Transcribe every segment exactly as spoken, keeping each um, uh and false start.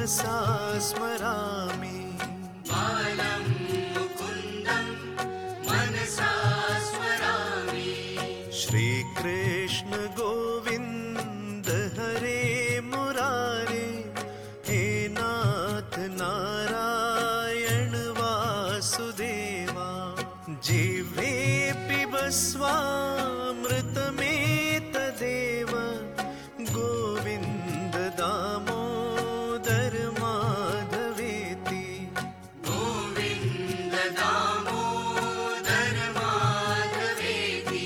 मनसा स्मरामि बालं मुकुन्दं मनसा स्मरामि। श्रीकृष्ण गोविन्द हरे मुरारे, हे नाथ नारायण वासुदेवा। जिह्वे पिबस्वामृतमेतदेव, गोविन्द दामोदर माधवेति। गोविन्द दामोदर माधवेति।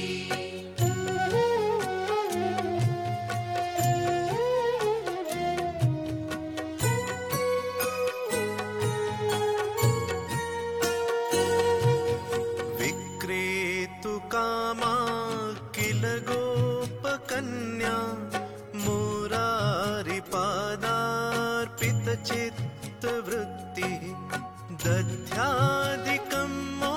विक्रेतु कामा किल गोपकन्या, मुरारिपादार्पितचित्तवृत्तिः। दध्यादिकं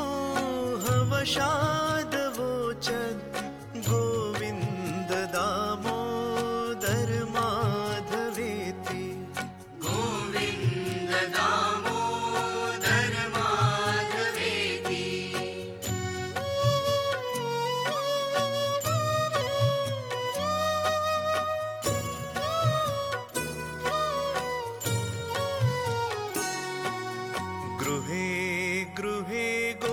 मोहवशादवोचद्, गोविन्द दामोदर माधवेति। गोविन्द दामोदर माधवेति। गृहे गृहे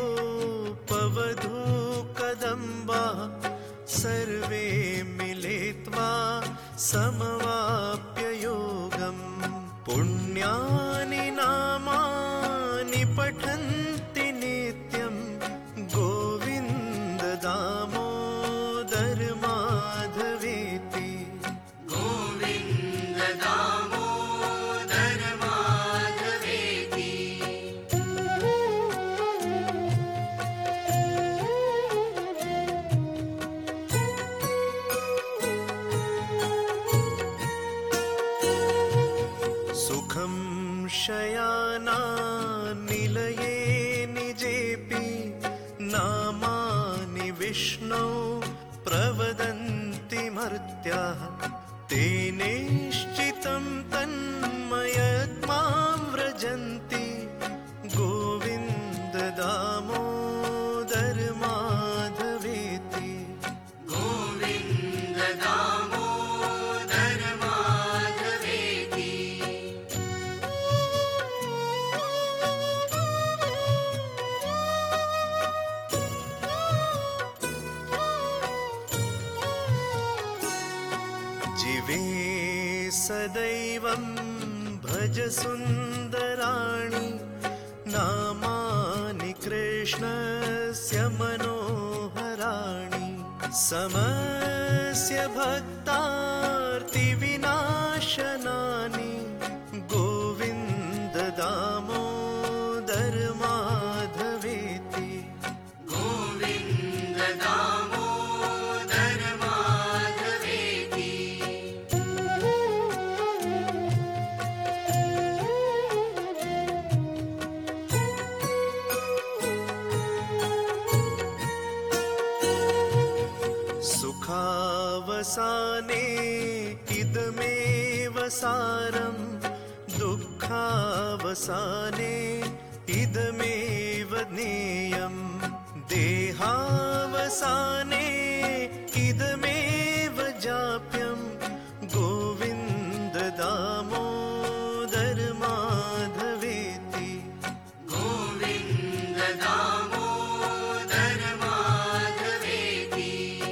गोपवधूकदम्बाः, सर्वे मिलित्वा समवाप्य योगम्। पुण्यानि नामानि पठन्ति नित्यं, गोविन्द दामोदर माधवेति। गोविन्द दामोदर माधवेति। सुखं शयानानिलये निजेऽपि, नामानि विष्णो प्रवदन्ति मर्त्याः। तेनेश्चितं तन्मयत्मां व्रजन्ति, गोविन्द दामोदर माधवेति। गोविन्द दामोदर माधवेति। जिवे सदैवं भज सुन्दराणि, नामानि कृष्णस्य मनोहराणि। समस्य भक्तार्तिविनाशनानि, गोविन्द दामोदर माधवेति। गोविन्द दामोदर माधवेति। सुखावसाने इदमेव सारं, दुःखावसाने इदमेव ज्ञेयम्। देहावसाने इदमेव जाप्यं, गोविन्द दामोदर माधवेति। गोविन्द दामोदर माधवेति।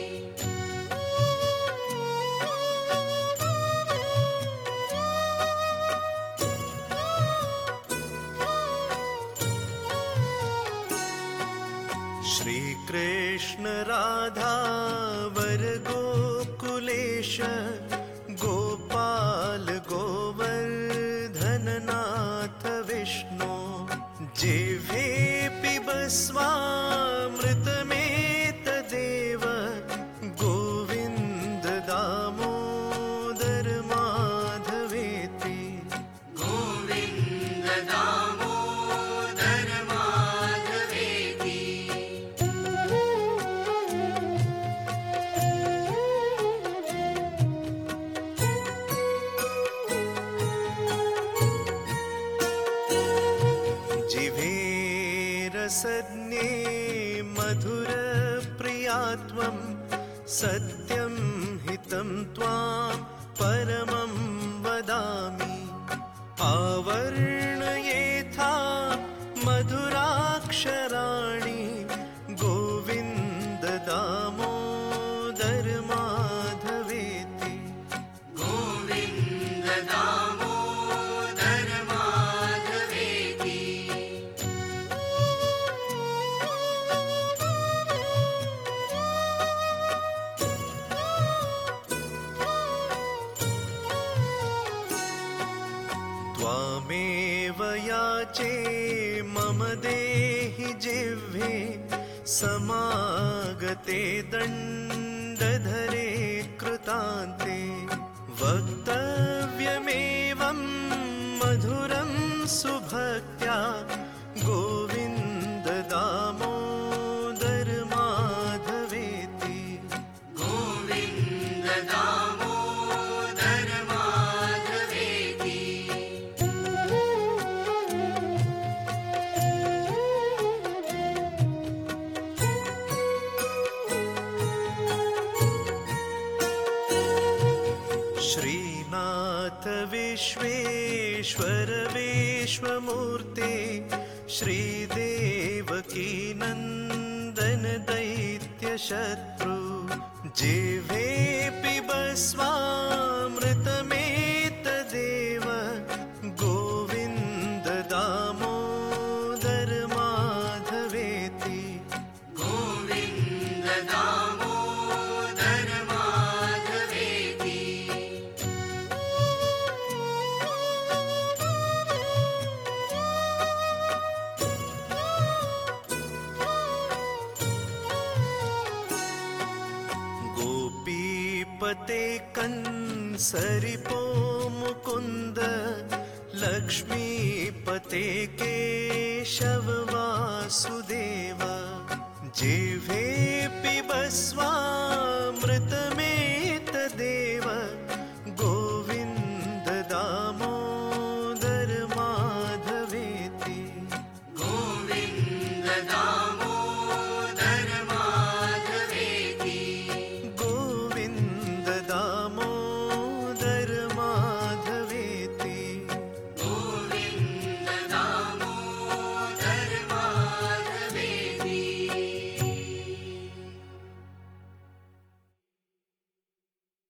श्रीकृष्ण राधा वर गोकुलेश, गोपाल गोवर्धननाथ विष्णु। जिह्वे पिबस्वामृतमेतदेव, गोविन्द दामोदर माधवेति। गोविन्द दामोदर माधवेति। रसज्ञे मधुरप्रिया त्वं सत्यं हितं त्वां परमं वदामि। आवर्णयेथा मधुराक्षराणि गोविन्द दामोदर माधवेति। गोविन्द दामोदर माधवेति। त्वामेव याचे मम देहि जिह्वे समागते दण्डधरे कृतान्ते। वक्तव्यमेवं मधुरं सुभक्त्या गोविन्द दामोदर माधवेति। गोविन्द दामोदर माधवेति। श्रीनाथ विश्वेश्वर विश्वमूर्ते श्रीदेवकी नन्दन दैत्यशत्रु। जिह्वे पिबस्वामृतमेतदेव गोविन्द दामोदर माधवेति। गोविन्द दामोदर माधवेति। गोपीपते कंसरिपो मुकुन्द लक्ष्मीपते केशव वासुदेव। जिह्वे पिबस्वा